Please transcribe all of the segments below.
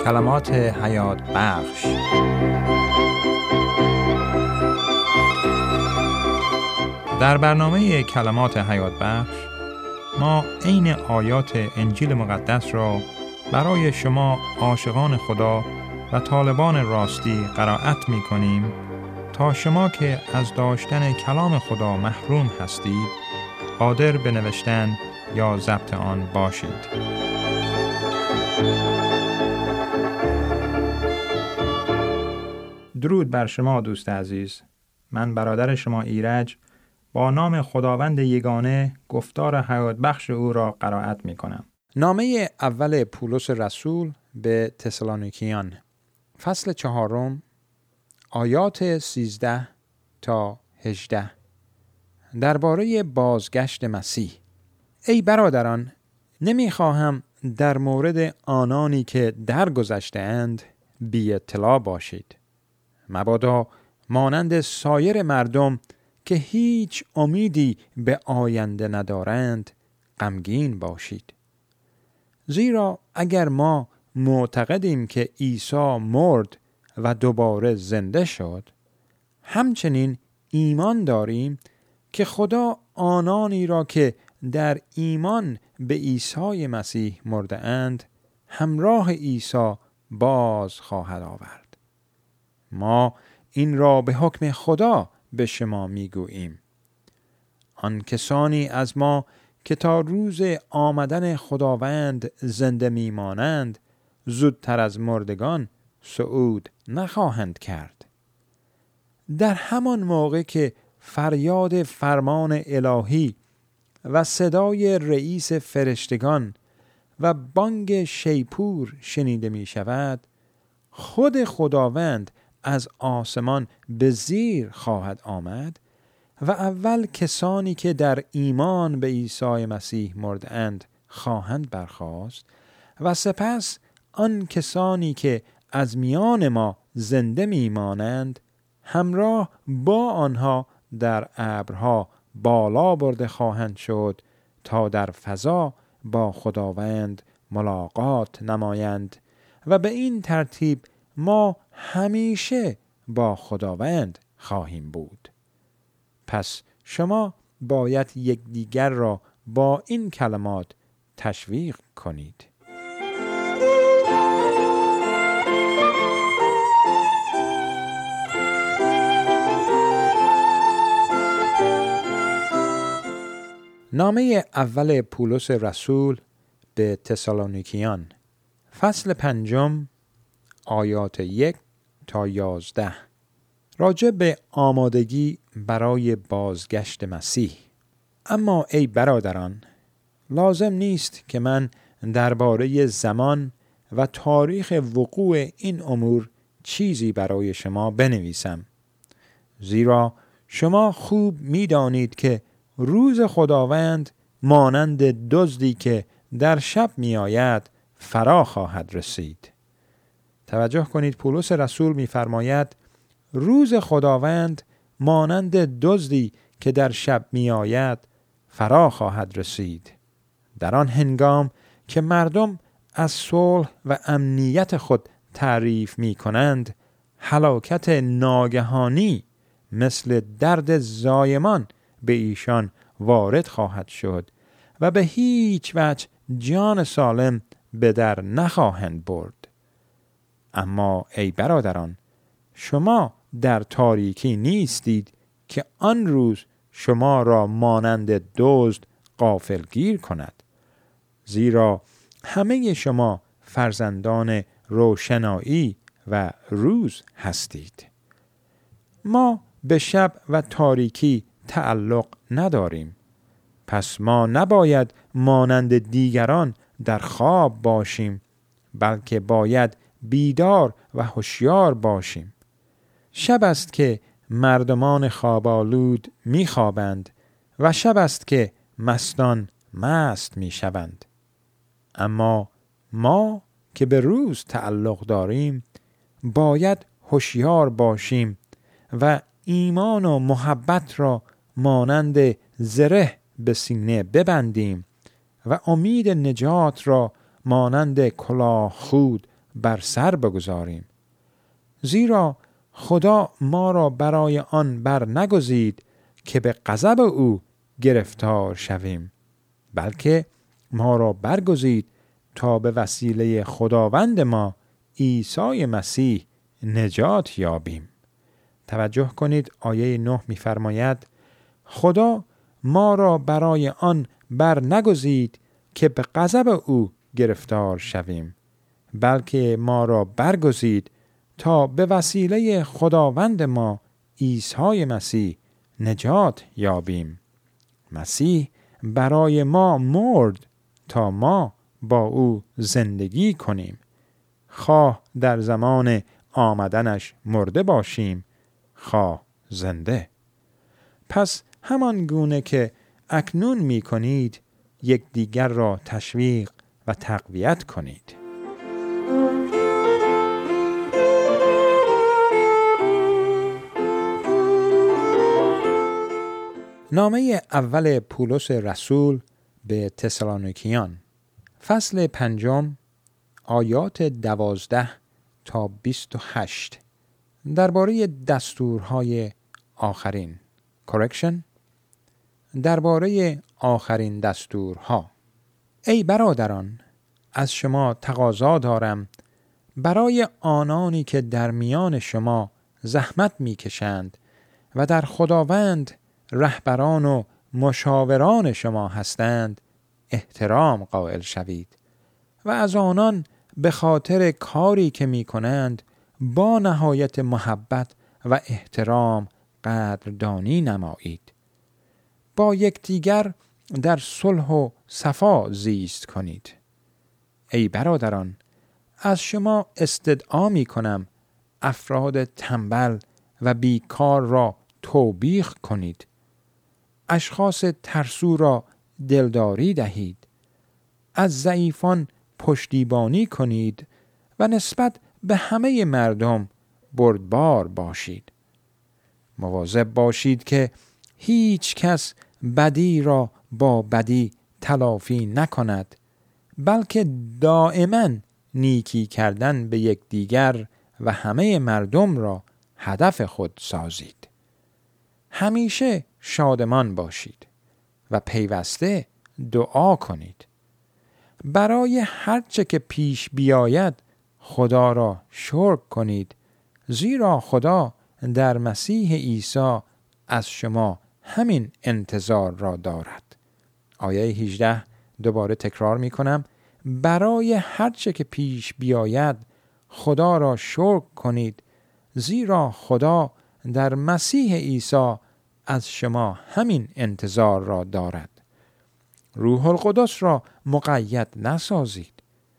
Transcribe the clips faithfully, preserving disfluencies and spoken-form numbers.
کلمات حیات بخش. در برنامه کلمات حیات بخش ما عین آیات انجیل مقدس را برای شما عاشقان خدا و طالبان راستی قرائت می کنیم تا شما که از داشتن کلام خدا محروم هستید قادر به نوشتن یا ضبط آن باشید. درود بر شما دوست عزیز. من برادر شما ایرج با نام خداوند یگانه گفتار حیات بخش او را قرائت می کنم. نامه اول پولس رسول به تسالونیکیان، فصل چهارم، آیات سیزده تا هجده، درباره بازگشت مسیح. ای برادران، نمیخواهم در مورد آنانی که درگذشته‌اند بی اطلاع باشید، مبادا مانند سایر مردم که هیچ امیدی به آینده ندارند غمگین باشید. زیرا اگر ما معتقدیم که عیسی مرد و دوباره زنده شد، همچنین ایمان داریم که خدا آنانی را که در ایمان به عیسی مسیح مرده اند همراه عیسی باز خواهد آورد. ما این را به حکم خدا به شما میگوییم. آن کسانی از ما که تا روز آمدن خداوند زنده میمانند زودتر از مردگان صعود نخواهند کرد. در همان موقع که فریاد فرمان الهی و صدای رئیس فرشتگان و بانگ شیپور شنیده می شود، خود خداوند از آسمان به زیر خواهد آمد و اول کسانی که در ایمان به عیسی مسیح مرده اند خواهند برخاست و سپس آن کسانی که از میان ما زنده میمانند همراه با آنها در ابرها بالا برده خواهند شد تا در فضا با خداوند ملاقات نمایند و به این ترتیب ما همیشه با خداوند خواهیم بود. پس شما باید یکدیگر را با این کلمات تشویق کنید. نامه اول پولس رسول به تسالونیکیان، فصل پنجم، آیات یک تا یازده، راجع به آمادگی برای بازگشت مسیح. اما ای برادران، لازم نیست که من درباره زمان و تاریخ وقوع این امور چیزی برای شما بنویسم، زیرا شما خوب می دانید که روز خداوند مانند دزدی که در شب می آید فرا خواهد رسید. توجه کنید، پولس رسول می فرماید روز خداوند مانند دزدی که در شب می آید فرا خواهد رسید. در آن هنگام که مردم از صلح و امنیت خود تعریف می کنند، هلاکت ناگهانی مثل درد زایمان به ایشان وارد خواهد شد و به هیچ وجه جان سالم به در نخواهند برد. اما ای برادران، شما در تاریکی نیستید که آن روز شما را مانند دزد غافلگیر کند، زیرا همه شما فرزندان روشنایی و روز هستید. ما به شب و تاریکی تعلق نداریم، پس ما نباید مانند دیگران در خواب باشیم، بلکه باید بیدار و هوشیار باشیم. شب است که مردمان خوابالود می‌خوابند و شب است که مستان مست می‌شوند. اما ما که به روز تعلق داریم باید هوشیار باشیم و ایمان و محبت را مانند زره به سینه ببندیم و امید نجات را مانند کلاه خود بر سر بگذاریم. زیرا خدا ما را برای آن بر نگزید که به غضب او گرفتار شویم، بلکه ما را برگزید تا به وسیله خداوند ما عیسی مسیح نجات یابیم. توجه کنید آیه نه می‌فرماید خدا ما را برای آن بر نگزید که به غضب او گرفتار شویم، بلکه ما را برگزید تا به وسیله خداوند ما عیسی مسیح نجات یابیم. مسیح برای ما مرد تا ما با او زندگی کنیم، خواه در زمان آمدنش مرده باشیم، خواه زنده. پس همان گونه که اکنون می کنید یکدیگر را تشویق و تقویت کنید. نامه اول پولس رسول به تسالونیکیان، فصل پنجم، آیات دوازده تا بیست و هشت، درباره دستورهای آخرین. correction درباره آخرین دستورها. ای برادران، از شما تقاضا دارم برای آنانی که در میان شما زحمت میکشند و در خداوند رهبران و مشاوران شما هستند احترام قائل شوید و از آنان به خاطر کاری که می کنند با نهایت محبت و احترام قدردانی نمایید. با یکدیگر در صلح و صفا زیست کنید. ای برادران، از شما استدعا می کنم افراد تنبل و بیکار را توبیخ کنید. اشخاص ترسو را دلداری دهید. از ضعیفان پشتیبانی کنید و نسبت به همه مردم بردبار باشید. مواظب باشید که هیچ کس بدی را با بدی تلافی نکند، بلکه دائما نیکی کردن به یکدیگر و همه مردم را هدف خود سازید. همیشه شادمان باشید و پیوسته دعا کنید. برای هر چه که پیش بیاید خدا را شکر کنید، زیرا خدا در مسیح عیسی از شما همین انتظار را دارد. آیه هجده دوباره تکرار می کنم. برای هر چه که پیش بیاید خدا را شکر کنید، زیرا خدا در مسیح عیسی از شما همین انتظار را دارد. روح القدس را مقید نسازید.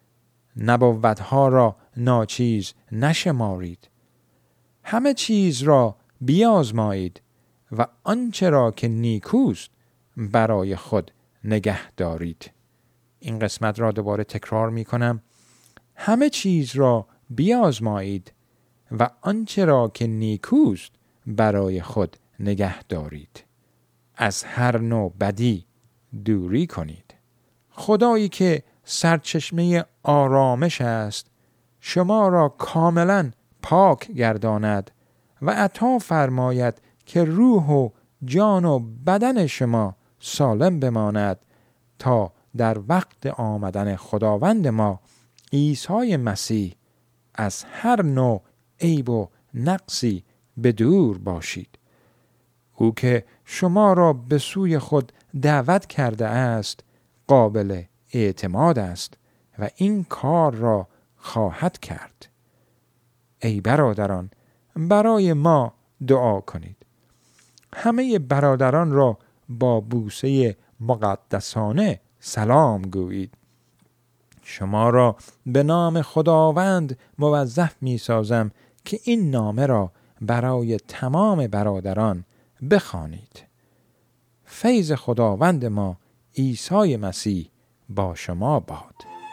نبوتها را ناچیز نشمارید. همه چیز را بیازمایید و آنچه را که نیکوست برای خود نگه دارید. این قسمت را دوباره تکرار می کنم. همه چیز را بیازمایید و آنچه را که نیکوست برای خود نگه دارید. از هر نوع بدی دوری کنید. خدایی که سرچشمه آرامش است شما را کاملا پاک گرداند و عطا فرماید که روح و جان و بدن شما سالم بماند تا در وقت آمدن خداوند ما عیسی مسیح از هر نوع عیب و نقصی به دور باشید. او که شما را به سوی خود دعوت کرده است قابل اعتماد است و این کار را خواهد کرد. ای برادران، برای ما دعا کنید. همه برادران را با بوسه مقدسانه سلام گویید. شما را به نام خداوند موظف می سازم که این نامه را برای تمام برادران بخوانید. فیض خداوند ما عیسی مسیح با شما باد.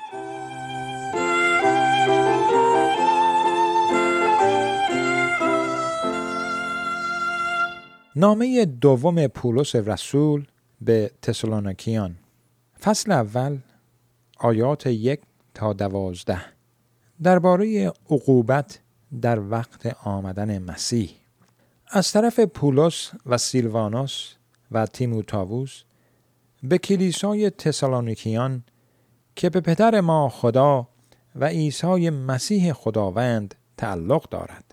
نامه دوم پولس رسول به تسالونیکیان، فصل اول، آیات یک تا دوازده، درباره عقوبت در وقت آمدن مسیح. از طرف پولس و سیلوانوس و تیموتائوس به کلیسای تسالونیکیان که به پدر ما خدا و عیسی مسیح خداوند تعلق دارد.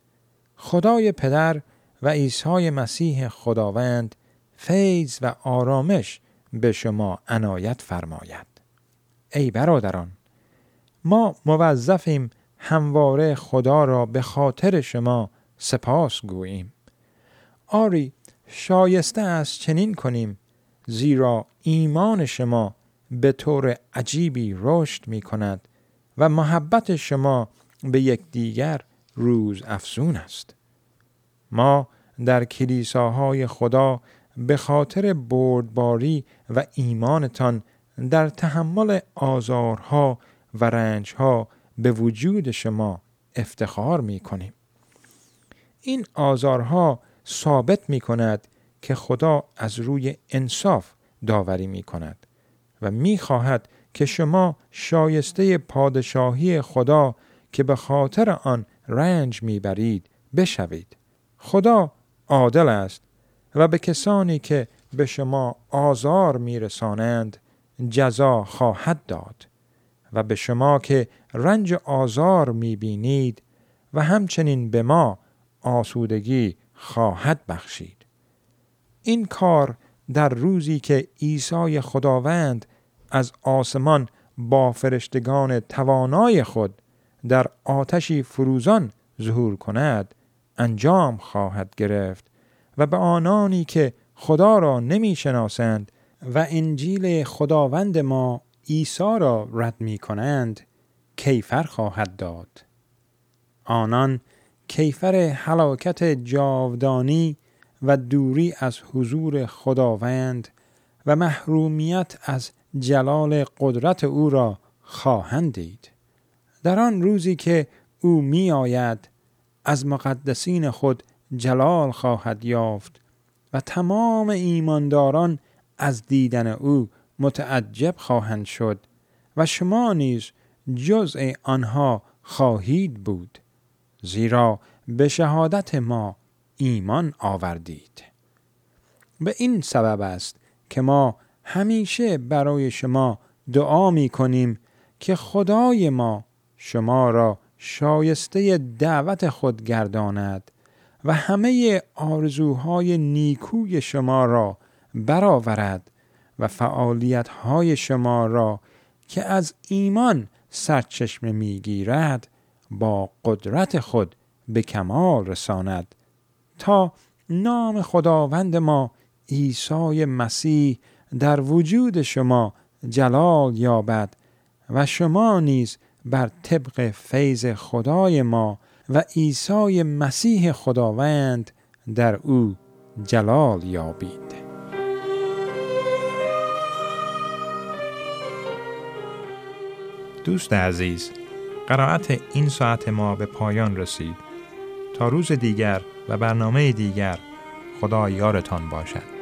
خدای پدر و عیسی مسیح خداوند فیض و آرامش به شما عنایت فرماید. ای برادران، ما موظفیم همواره خدا را به خاطر شما سپاس گوییم. آری شایسته است چنین کنیم، زیرا ایمان شما به طور عجیبی رشد می کند و محبت شما به یکدیگر روز افزون است. ما در کلیساهای خدا به خاطر بردباری و ایمانتان در تحمل آزارها و رنجها به وجود شما افتخار می کنیم. این آزارها ثابت می کند که خدا از روی انصاف داوری می کند و می خواهد که شما شایسته پادشاهی خدا که به خاطر آن رنج می برید بشوید. خدا عادل است و به کسانی که به شما آزار می رسانند جزا خواهد داد و به شما که رنج آزار می بینید و همچنین به ما آسودگی خواهد بخشید. این کار در روزی که عیسی خداوند از آسمان با فرشتگان توانای خود در آتشی فروزان ظهور کند انجام خواهد گرفت و به آنانی که خدا را نمی شناسند و انجیل خداوند ما عیسی را رد می کنند کیفر خواهد داد. آنان کیفر هلاکت جاودانی و دوری از حضور خداوند و محرومیت از جلال قدرت او را خواهند دید. در آن روزی که او می آید از مقدسین خود جلال خواهد یافت و تمام ایمانداران از دیدن او متعجب خواهند شد و شما نیز جزء آنها خواهید بود، زیرا به شهادت ما ایمان آوردید. به این سبب است که ما همیشه برای شما دعا می کنیم که خدای ما شما را شایسته دعوت خود گرداند و همه آرزوهای نیکوی شما را برآورد و فعالیت‌های شما را که از ایمان سرچشمه می‌گیرد با قدرت خود به کمال رساند تا نام خداوند ما عیسی مسیح در وجود شما جلال یابد و شما نیز بر طبق فیض خدای ما و عیسی مسیح خداوند در او جلال یابید. دوست عزیز، قرائت این ساعت ما به پایان رسید. تا روز دیگر و برنامه دیگر، خدا یارتان باشد.